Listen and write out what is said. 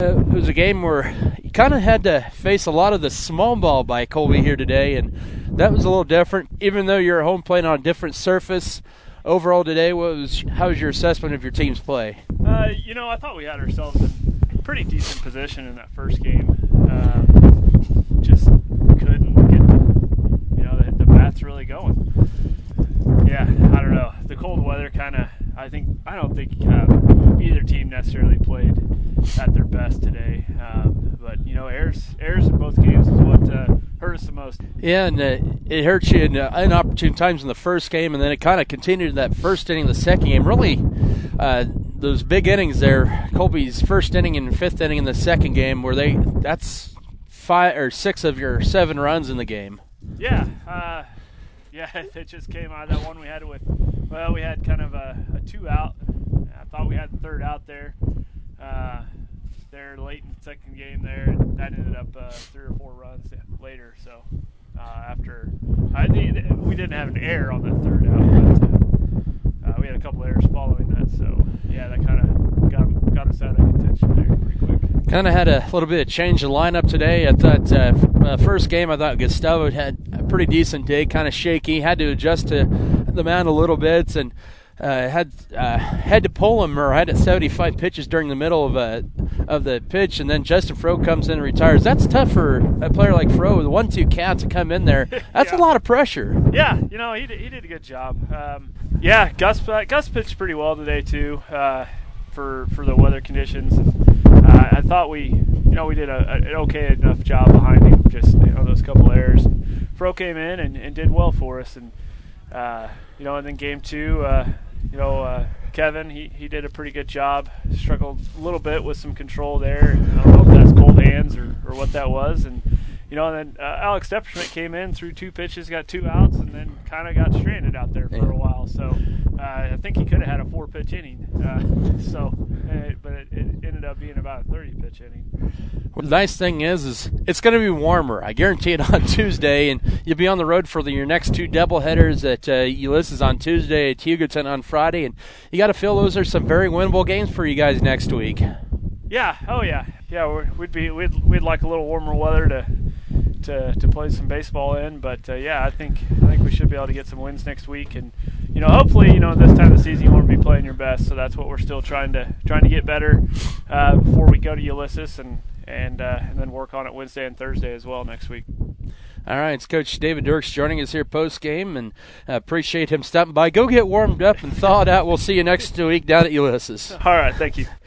It was a game where you kind of had to face a lot of the small ball by Colby here today, and that was a little different. Even though you're at home playing on a different surface, overall today, how was your assessment of your team's play? I thought we had ourselves in pretty decent position in that first game. Just couldn't get the bats really going. Yeah, I don't know. The cold weather kind of. I don't think either team necessarily played at their best today. But errors in both games is what hurt us the most. Yeah, and it hurt you in inopportune times in the first game, and then it kind of continued in that first inning, the second game. Really, those big innings there, Colby's first inning and fifth inning in the second game, that's 5 or 6 of your 7 runs in the game. Yeah, it just came out of that one we had we had kind of a 2 out. I thought we had the third out there. There late in the second game there, and that ended up 3 or 4 runs later. So we didn't have an error on that third out, but we had a couple errors following that. So yeah, that kind of got us out of contention there pretty quick. Kind of had a little bit of change in lineup today. I thought first game I thought Gustavo had a pretty decent day, kind of shaky, had to adjust to the mound a little bit, and had to pull him or had it 75 pitches during the middle of the pitch, and then Justin Fro comes in and retires. That's tough for a player like Fro with 1-2 count to come in there. That's a lot of pressure. Yeah, he did a good job. Gus pitched pretty well today too for the weather conditions. I thought we did an okay enough job behind him. Just those couple errors. Fro came in and did well for us, and and then game 2. Kevin, he did a pretty good job. Struggled a little bit with some control there. I don't know if that's cold hands or what that was. And then Alex Depperschmidt came in, threw 2 pitches, got 2 outs, and then kind of got stranded out there for a while. So I think he could have had a 4-pitch inning. But it ended up being about a 30-pitch inning. Well, the nice thing is it's going to be warmer. I guarantee it on Tuesday, and you'll be on the road for your next 2 doubleheaders at Ulysses on Tuesday, at Hugoton on Friday, and you got to feel those are some very winnable games for you guys next week. Yeah. Oh yeah. Yeah. We'd like a little warmer weather to play some baseball in, but I think we should be able to get some wins next week, and hopefully this time of the season you want to be playing your best, so that's what we're still trying to get better before we go to Ulysses, and then work on it Wednesday and Thursday as well next week. All right, it's Coach David Dirks joining us here post-game, and appreciate him stopping by. Go get warmed up and thawed out. We'll see you next week down at Ulysses. All right, thank you.